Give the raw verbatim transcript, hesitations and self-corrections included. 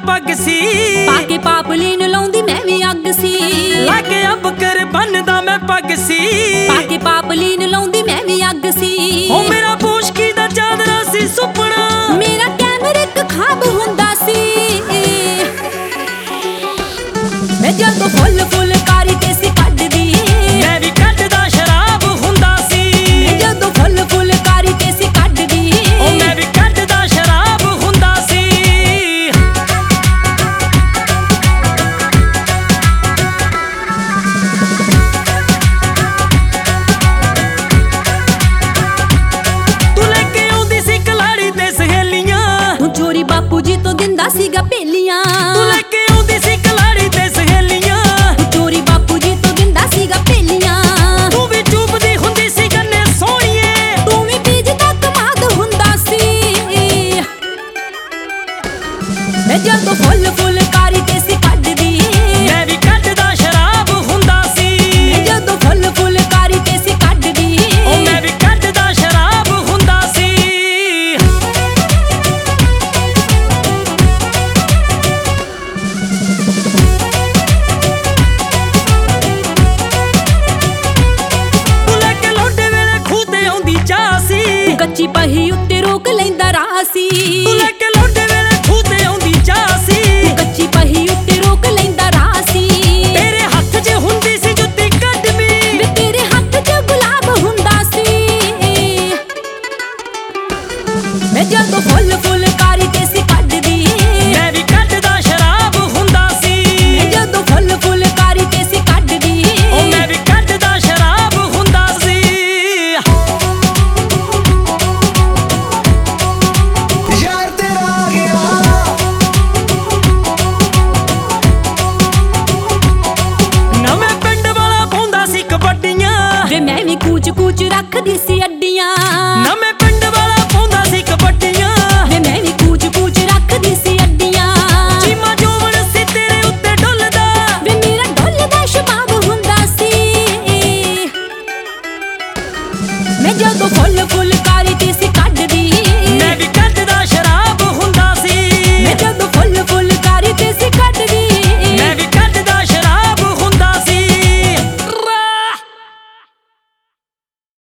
पग सी पाके पापलीन लाउंदी मैं भी अग सी लाके अब कर बनदा मैं पग सी पाके पापलीन लाउंदी मैं भी अग सी ओ मेरा पूछकी दा चादरा सी सुपना मेरा कैमरे क खाब हुंदा सी मैं जदों फुल फुलकारी ते सी कड्डदी मैं भी कड्डदा शराब हुंदा सी मैं जदों फुल फुलकारी ते सी कड्डदी ओ मैं भी कड्डदा शराब हुंदा सी तू लेके आउंदी सी कलाड़ी ते सहेलियां तू चोरी बापू जी तो दिंदा सीगा पेलियां तू लेके आउंदी सी कलाड़ी ते सहेलियां तू चोरी बापू जी तो दिंदा सीगा पेलियां तू भी चुपदी हुंदी सी गन्ने सोहणीए तू भी बीजदा कमाद हुंदा सी मैं जदों फुल फुलकारी ते सी कड्डदी मैं भी कड्डदा शराब हुंदा सी मैं जदों फुल फुलकारी ते सी कड्डदी ओ मैं भी कड्डदा शराब हुंदा सी तू लेके लौटे वेले खूह ते आउंदी चाह सी कच्ची पही उत्ते रोक लैंदा राह सी